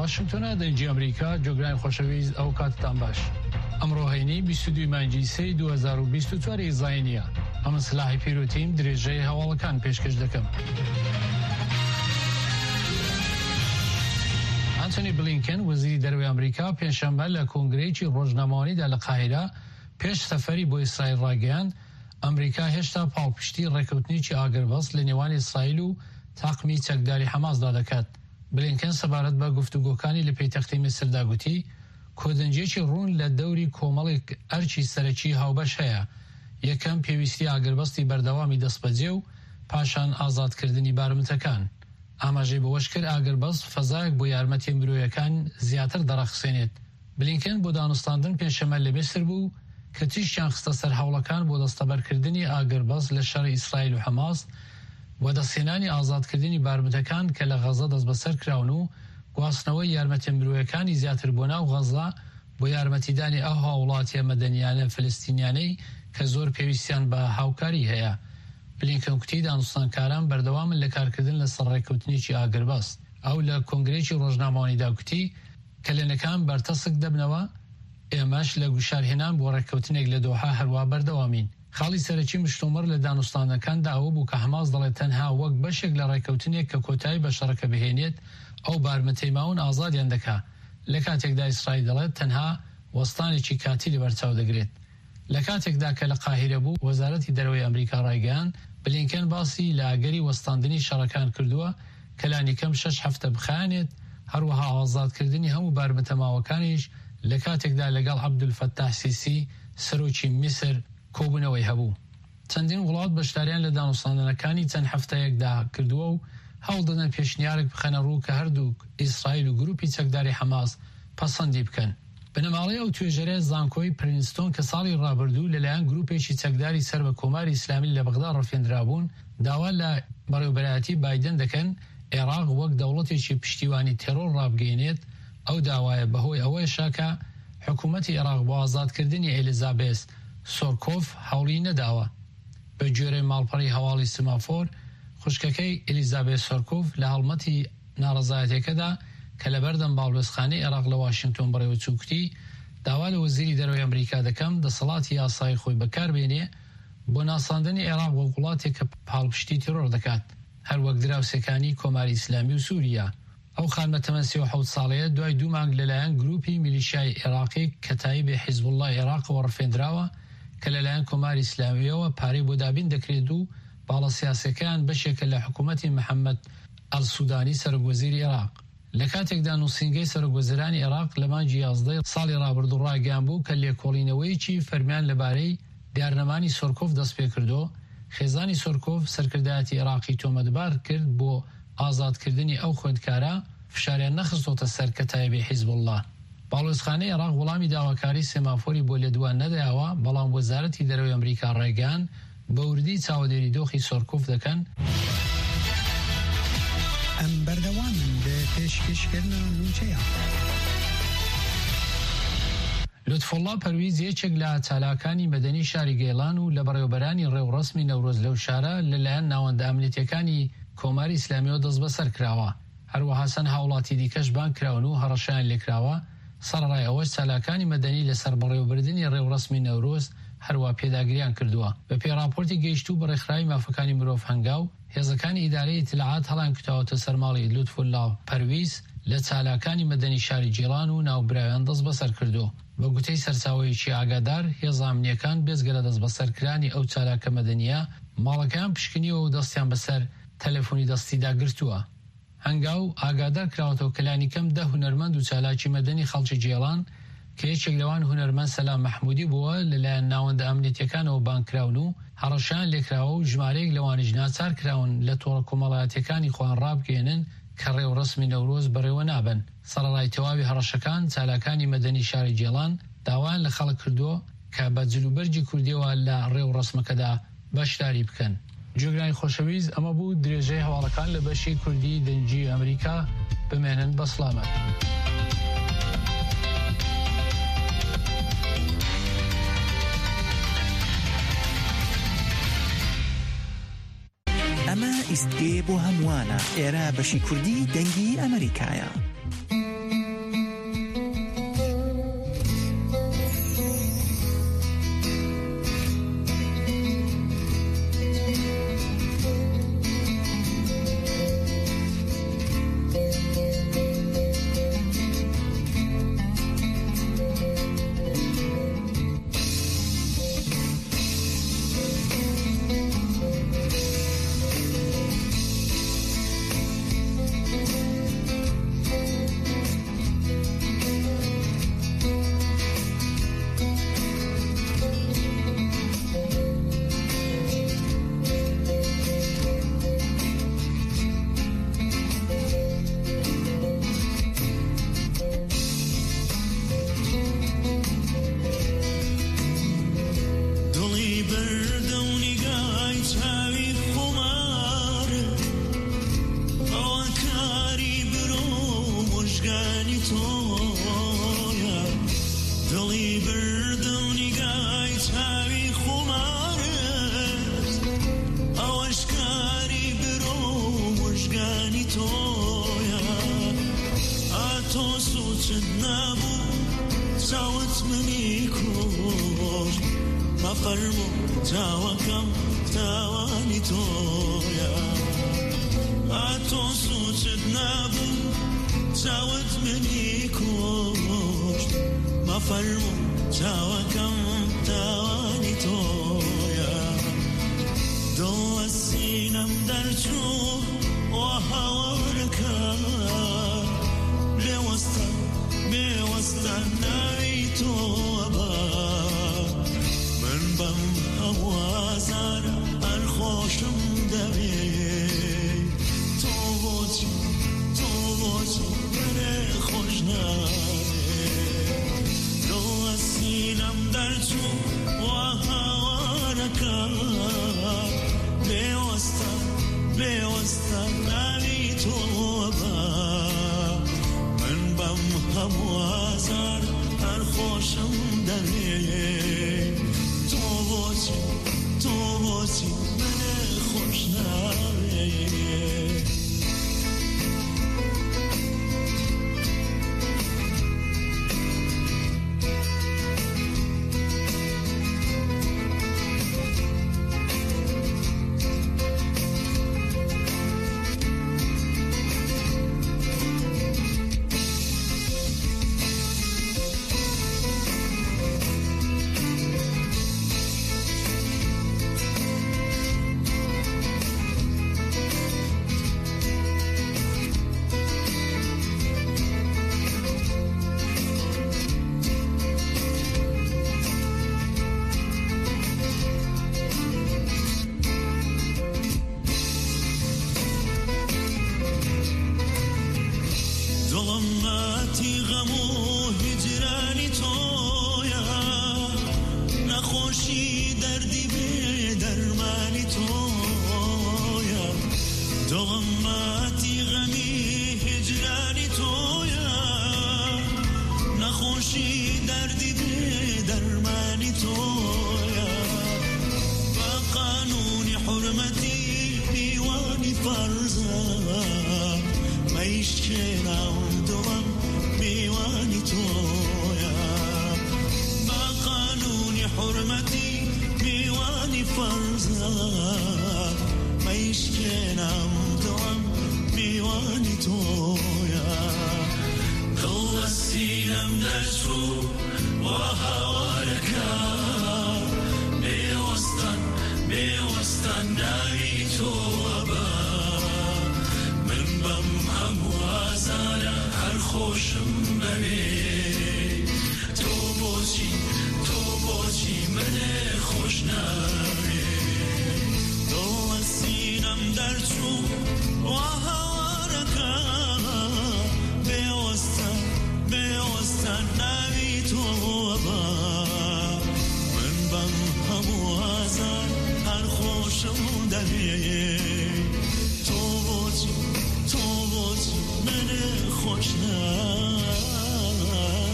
واشنگتن دنجی امریکا جوگران خوشویز او کاتتان باش امرو هینی 22 مانجی 2024 زاینیا هم سلاحی پیروتیم درجه حوالکان پیشکش دکم. آنتونی بلینکن وزیر دروی امریکا پنجشنبه لکنگرهی روزنامه‌نویسی در القاهره پیش سفری با اسرائیل راگەیاند ئەمریکا هێشتا پاڵپشتی ڕێکەوتنێکی ئاگربەست لە نێوان ئیسرائیل و تاقمی چەکداری حەماسدا دەکات. بلینکن سەبارەت بە گفتوگۆکانی لە پەیتەختی میسردا گوتی کۆدەنجێکی ڕوون لە دەوری کۆمەڵێک ئەرچی سەرەکی هاوبەش هەیە. یەکەم پێویستی ئاگربەستی بەردەوامی دەستبەجێ و پاشان ئازادکردنی بارمتەکان. ئاماژەی بەوەش کرد ئاگربەست فەزایەک بۆ یارمەتی مرۆیەکان زیاتر دەڕەخسێنێت. بلینکن بۆ دانوستاندن پێنجشەممە لە میسر بوو کە تیشیان خستە سەر هەوڵەکان بۆ دەستەبەرکردنی ئاگربەست لە شەڕی ئیسرائیل و حەماس و دەستهێنانی ئازادکردنی بارمتەکان کە لە غەزە دەست بەسەر کراون و گواستنەوەی یارمەتی مرۆیەکانی زیاتر بۆ ناو غەزە بۆ یارمەتیدانی ئەو هاوڵاتیە مەدەنیانە فلستینیانەی کە زۆر پێویستیان بە هاوکاری هەیە. بلینکن کوتی دانوستانکاران بەردەوامن لە کارکردن لەسەر ڕێکەوتنێکی ئاگربەست. ئەو لە کۆنگرێکی ڕۆژنامەوانیدا کوتی کلێنەکان بەرتەسک دەبنەوە ئێمەش لە گوشارهێنان بۆ ڕێکەوتنێک لە دۆحا هەروە بەردەوامین. خاڵی سەرەکی مشتومڕ لە دانوستانەکاندا ئەوە بوو کە حەماس دەڵێت تەنها وەک بەشێک لە ڕێکەوتنێک کە کۆتایی بە شەڕەکە بهێنێت ئەو بارمتەی ماون ئازادیان دەکا، لە کاتێکدا ئیسرائیل دەڵێت تەنها وەستانێکی کاتی لەبەرچاو دەگرێت. لە کاتێکدا کە لە قاهیرە بوو وەزارەتی دەرەوەی ئەمریکا ڕایگەیاند بلینکن باسی لە ئاگەری وەستاندنی شەڕەکان کردووە کە لانیکەم 6 هەفتە بخایەنێت، هەروەها ئازادکردنی هەموو بارمتە ماوەکانیش لە کاتێکدا لەگەڵ عەبدولفەتاح سیسی سەرۆکی میسر کۆبوونەوەی هەبوو. چەندین وڵات بەشداریان لە دانوستاندنەکانی چەند هەفتەیەکدا کردووە و هەوڵ دەدەن پێشنیارێک بخەنە ڕوو کە هەردوو ئیسرائیل و گروپی چەکداری حەماس پەسەندی بکەن. بنەماڵەی ئەو توێژەرە زانکۆی پرینستۆن کە ساڵی ڕابردوو لەلایەن گروپێکی چەکداری سەر بە کۆماری ئیسلامی لە بەغدا ڕەفێنرابوون داوا لە بەڕێوەبەرایەتی بایدن دەکەن عێراق وەک دەوڵەتێکی پشتیوانی تێرۆر ڕابگەیەنێت. ئەو داوایە بەهۆی ئەوەیشا کە حکوومەتی عێراق بۆ ئازادکردنی ئێلیزابێس سۆرکۆف هەوڵی نەداوە. بە گوێرەی ماڵپەڕی هەواڵی سمافۆر خوشکەکەی ئێلیزابێس سۆرکۆف لە هەڵمەتی ناڕەزایەتەکەدا کە لە بەردەم باڵوێزخانەی عێراق لە واشنگتۆن بڕێوە چووکتی داوا لە وەزیری دەرەوەی ئەمریکا دەکەم دەسەڵاتی یاسایی خۆی بەکاربێنێ بۆ ناساندنی عێراق وەک وڵاتێک کە پاڵپشتی تیرۆر دەکات، هەروەک دراوسەکانی کۆماری ئیسلامی و سووریا. ئەو خانمە تەمەن 37 ساڵەیە دوای 2 مانگ لەلایەن گروپی میلیشیای عێراقی کە تایبێ حیزبوڵڵای عێراقەوە ڕفێندراوە کە لەلایەن کۆماری ئیسلامیەوە پارەی بۆ دابین دەکرێت و باڵە سیاسەکەیان بەشێکە لە حکوومەتی محەممەد ئەلسوودانی سەرۆکوەزیری عێراق. لە کاتێکدا نووسینگەی سەرۆکوەزیرانی عێراق لە مانگی 11 ساڵی ڕابردوو ڕاگەیان بوو کە لێکۆڵینەوەیەکی فەرمیان لەبارەی دیارنەمانی سۆرکۆف دەست پێ کردو، خێزانی سۆرکۆف سەرکردایەتی عێراقی تۆمەتبار کرد بۆ ئازادکردنی ئەو خوێندکارە فشاریان نەخستۆتە سەر کە تایبێ حیزبوڵڵا. باڵوێزخانەی عێراق وەڵامی داواکاری سێمافۆری بۆ لێدوان نەدایەوە، بەڵام وەزارەتی دەرەوەی ئەمریکا ڕێگەیان بە وردی چاودێری دۆخی سۆرکۆف دەکەن. ئەم بەردەوامن بە پێشکەشکردنە نووچەیە. لوتفوڵڵا پەرویز یەکێک لە چالاکانی مەدەنی شاری گێڵان و لە بەڕێوەبەرانی ڕێوڕەسمی نەورۆز لەو شارە لەلایەن ناوەندە ئەمنیەتیەکانی کۆماری ئیسلامیەوە دەست بەسەر کراوە. هەروەها چەند هاوڵاتی دیکەش بان کراون و هەڕەشیان لێکراوە سەرڕای ئەوەش چالاکانی مەدەنی لەسەر بەڕێوەبردننی ڕێوڕەسمی نەورۆز هەروە پێداگریان کردووە. بە پێڕاپۆرتی گەیشتوو بە ڕێکخراوی مافەکانی مرۆڤ هەنگاو هێزەکانی ئیدارەی ئیتلاعات هەڵان کردوتە سەرماڵی لوتفوڵڵا پەرویز لە چالاکانی مەدەنی شاری جێڵان و ناوبراویان دەست بەسەر کردو. بە گوتەی سەرچاوەیەکی ئاگادار هێزە ئەمنیەکان بێزگە لە دەست بەسەرکرانی ئەو چالاکە مەدەنیە ماڵەکەیان پشکنیەوە و دەستیان بەسەر تەلەفۆنی دەستیدا گرتووە. هەنگاو ئاگادار کراوەتەوە کەلانی کەم 10 هونەرمەند و چالاکی مەدەنی خەڵکی جێڵان کە یەکێک لەوان هونەرمەند سەلام مەحموودی بووە لەلایەن ناوەندە ئەمنیەتیەکانەوە بانکراون و هەڕەشیان لێکراوە و ژمارەیەک لەوانیش ناچار کراون لە تۆڕە کۆمەڵایەتیەکانی خۆیان ڕابگەێنن کە ڕێوڕەسمی نەورۆز بەڕێوە نابن. سەرەڕای تەواوی هەڕەشەکان چالاکانی مەدەنی شاری جێڵان داوایان لە خەڵک کردووە کە بە جلوبەرجی کوردیەوە لە ڕێوڕەسمەکەدا بەشداری بکەن. جوگرانی خۆشەویست ئەمە بوو درێژەی هەواڵەکان لە بەشی کوردی دەنجی ئەمریکا. بمێنن بە سڵامەت. ئەمە ئیستگێ بۆ هەمووانە، ئێرە بەشی کوردی دەنگی ئەمریکایە. منی کش مفرمو جاوکم توانی تویم تو سوچت نبود جاوت منی کش مفرمو جاوکم توانی تویم دو از سینم در چون و هوا رکن بیوستن نوی تو من بم هوازار هر خوشم دوی تو بودی من خوش نبی دو از سینم در چون و هوا رکن بیوستن نوی تو من بم هوازار هر خوشم دوی تو بودی من خوش نبی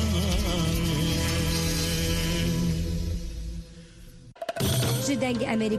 دنگ امریکا